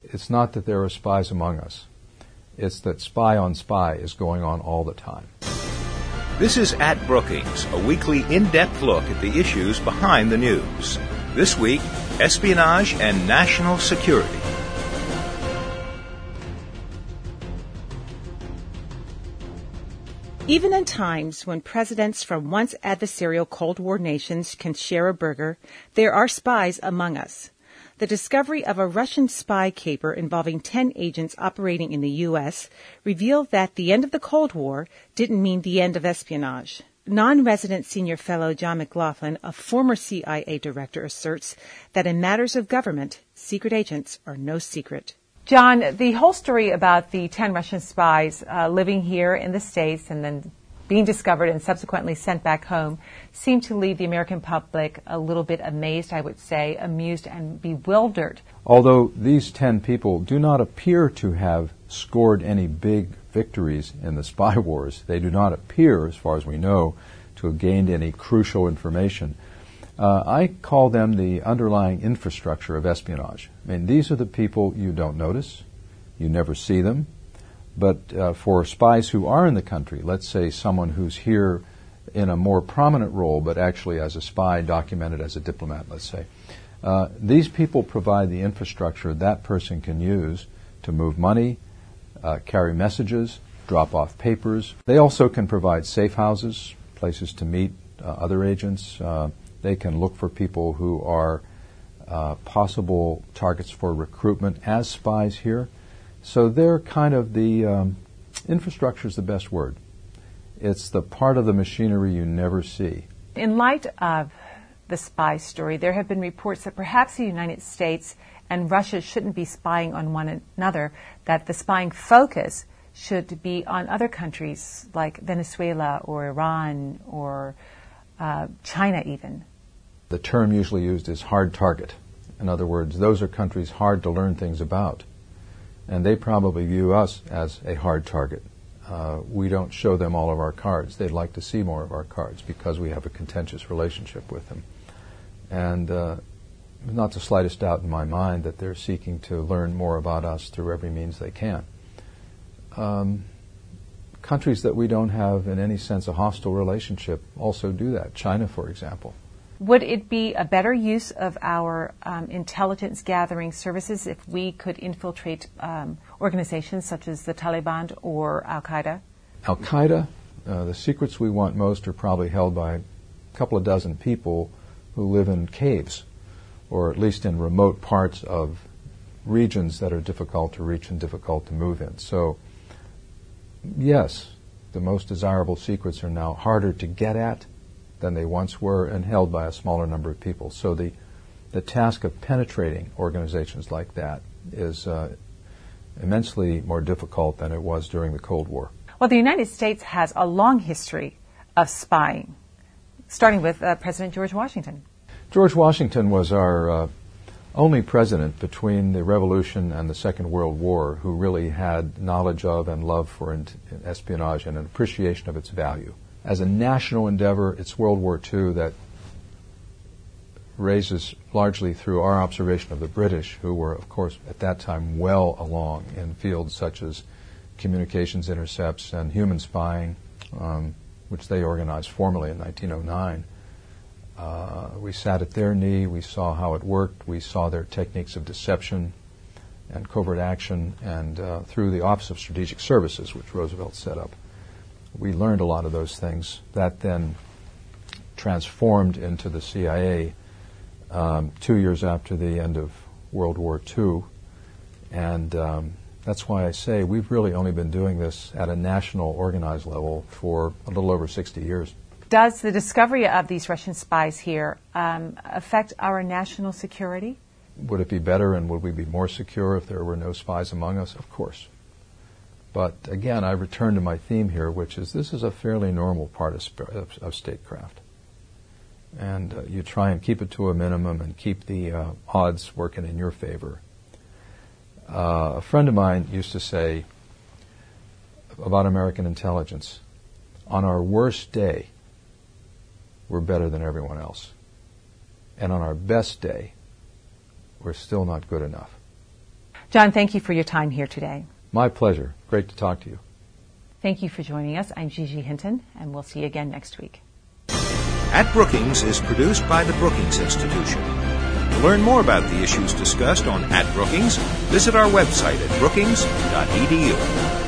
it's not that there are spies among us. It's that spy on spy is going on all the time. This is At Brookings, a weekly in-depth look at the issues behind the news. This week, espionage and national security. Even in times when presidents from once adversarial Cold War nations can share a burger, there are spies among us. The discovery of a Russian spy caper involving 10 agents operating in the U.S. revealed that the end of the Cold War didn't mean the end of espionage. Non-resident senior fellow John McLaughlin, a former CIA director, asserts that in matters of government, secret agents are no secret. John, the whole story about the 10 Russian spies living here in the States and then being discovered and subsequently sent back home seemed to leave the American public a little bit amazed, I would say, amused and bewildered. Although these 10 people do not appear to have scored any big victories in the spy wars, they do not appear, as far as we know, to have gained any crucial information. I call them the underlying infrastructure of espionage. I mean, these are the people you don't notice, you never see them, but for spies who are in the country, let's say someone who's here in a more prominent role, but actually as a spy documented as a diplomat, let's say, these people provide the infrastructure that person can use to move money, carry messages, drop off papers. They also can provide safe houses, places to meet other agents. They can look for people who are possible targets for recruitment as spies here. So they're kind of the infrastructure is the best word. It's the part of the machinery you never see. In light of the spy story, there have been reports that perhaps the United States and Russia shouldn't be spying on one another, that the spying focus should be on other countries like Venezuela or Iran or China even. The term usually used is hard target. In other words, those are countries hard to learn things about. And they probably view us as a hard target. We don't show them all of our cards. They'd like to see more of our cards because we have a contentious relationship with them. And not the slightest doubt in my mind that they're seeking to learn more about us through every means they can. Countries that we don't have in any sense a hostile relationship also do that. China, for example. Would it be a better use of our intelligence gathering services if we could infiltrate organizations such as the Taliban or Al-Qaeda? Al-Qaeda, the secrets we want most are probably held by a couple of dozen people who live in caves, or at least in remote parts of regions that are difficult to reach and difficult to move in. So, yes, the most desirable secrets are now harder to get at than they once were and held by a smaller number of people. So the task of penetrating organizations like that is immensely more difficult than it was during the Cold War. Well, the United States has a long history of spying, starting with President George Washington. George Washington was our only president between the Revolution and the Second World War who really had knowledge of and love for espionage and an appreciation of its value. As a national endeavor, it's World War II that raises largely through our observation of the British, who were, of course, at that time well along in fields such as communications intercepts and human spying, which they organized formally in 1909. We sat at their knee, we saw how it worked, we saw their techniques of deception and covert action, and through the Office of Strategic Services, which Roosevelt set up, we learned a lot of those things. That then transformed into the CIA 2 years after the end of World War II. And that's why I say we've really only been doing this at a national organized level for a little over 60 years. Does the discovery of these Russian spies here affect our national security? Would it be better and would we be more secure if there were no spies among us? Of course. But again, I return to my theme here, which is this is a fairly normal part of statecraft. And you try and keep it to a minimum and keep the odds working in your favor. A friend of mine used to say about American intelligence, on our worst day, we're better than everyone else. And on our best day, we're still not good enough. John, thank you for your time here today. My pleasure. Great to talk to you. Thank you for joining us. I'm Gigi Hinton, and we'll see you again next week. At Brookings is produced by the Brookings Institution. To learn more about the issues discussed on At Brookings, visit our website at brookings.edu.